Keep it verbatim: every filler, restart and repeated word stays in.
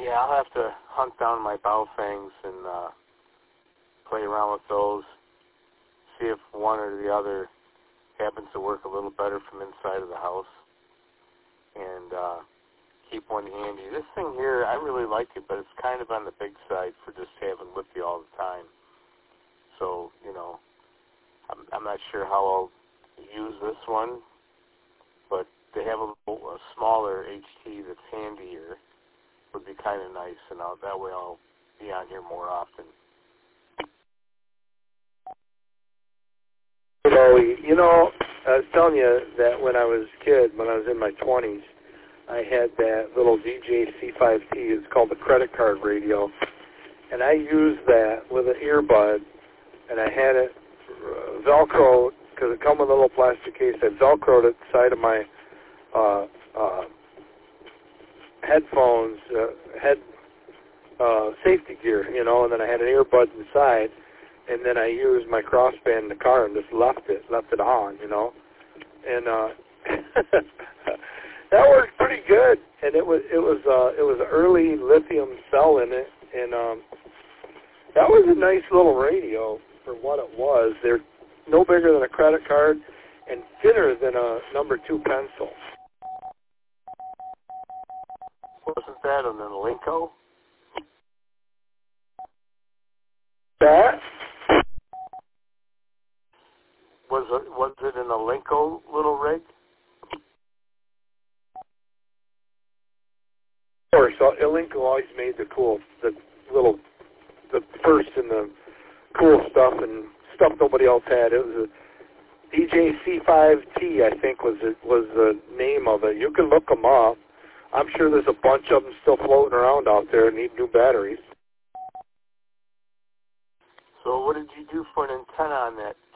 Yeah, I'll have to hunt down my Baofangs and uh, play around with those, see if one or the other happens to work a little better from inside of the house, and uh, keep one handy. This thing here, I really like it, but it's kind of on the big side for just having with you all the time. So, you know, I'm, I'm not sure how I'll use this one, but to have a, little, a smaller H T that's handier would be kind of nice, and I'll, that way I'll be on here more often. You know, I was telling you that when I was a kid, when I was in my twenties, I had that little D J C five T. It's called the credit card radio, and I used that with an earbud, and I had it uh, Velcro, because it come with a little plastic case. I Velcroed at the side of my uh, uh, headphones, uh, head uh, safety gear, you know, and then I had an earbud inside. And then I used my crossband in the car and just left it, left it on, you know, and uh, that worked pretty good. And it was it was uh, it was an early lithium cell in it, and um, that was a nice little radio for what it was. They're no bigger than a credit card and thinner than a number two pencil. Wasn't that an Elenco? That. Was it, was it an Elenco little rig? Of course, Elenco always made the cool, the little, the first and the cool stuff and stuff nobody else had. It was a D J C five T, I think was it, was the name of it. You can look them up. I'm sure there's a bunch of them still floating around out there and need new batteries. So what did you do for an antenna on that